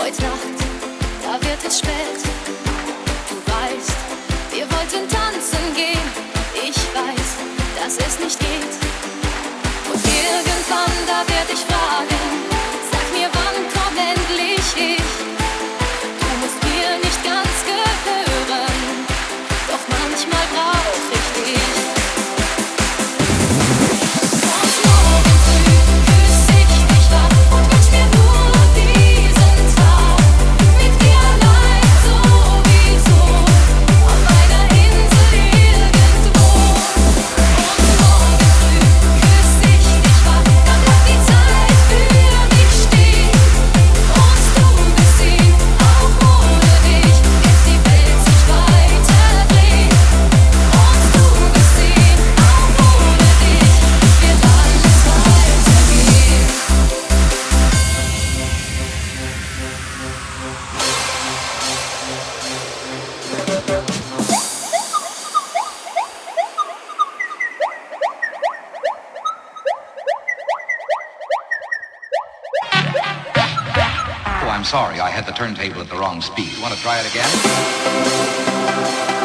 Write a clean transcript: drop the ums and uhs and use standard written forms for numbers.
Heute Nacht, da wird es spät. Du weißt, wir wollten tanzen gehen. Ich weiß, dass es nicht geht. Und irgendwann, da werd ich fragen, sag mir, wann kommt endlich ich? Du musst mir nicht ganz gehören, doch manchmal brauch ich dich. Und morgen früh küss ich dich wach und wünsch mir nur diesen Tag. Mit dir allein sowieso, auf einer Insel irgendwo. Und morgen früh küss ich dich wach, dann bleibt die Zeit für mich stehen. Und du bist sie, auch ohne dich wird die Welt sich weiter drehen. Und du bist sie, auch ohne dich wird alles weitergehen. Oh, I'm sorry. I had the turntable at the wrong speed. Want to try it again?